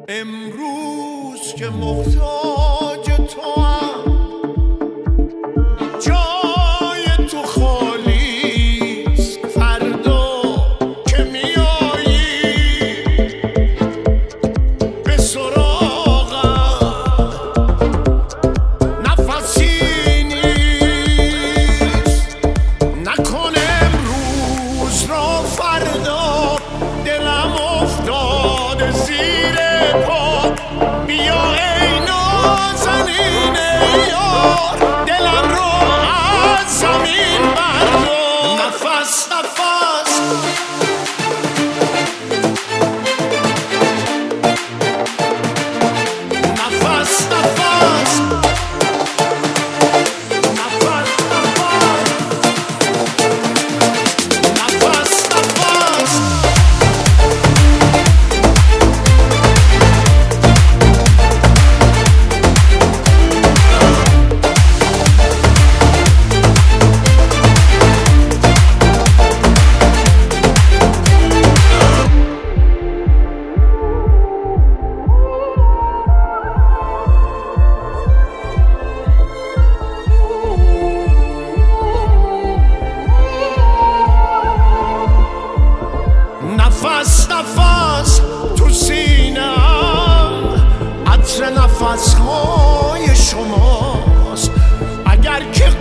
امروز که محتاج توام، جای تو خالیست. فردا که میایی به سراغم، نفسی نیست. نکن امروز را فردا، دلم افتاده زیر پا. بیا ای نازنین یار، دلم رو از زمین بردار. نفس نفس نفس نفس نفس نفس تو سینم، عطر نفسهای شماست. اگر که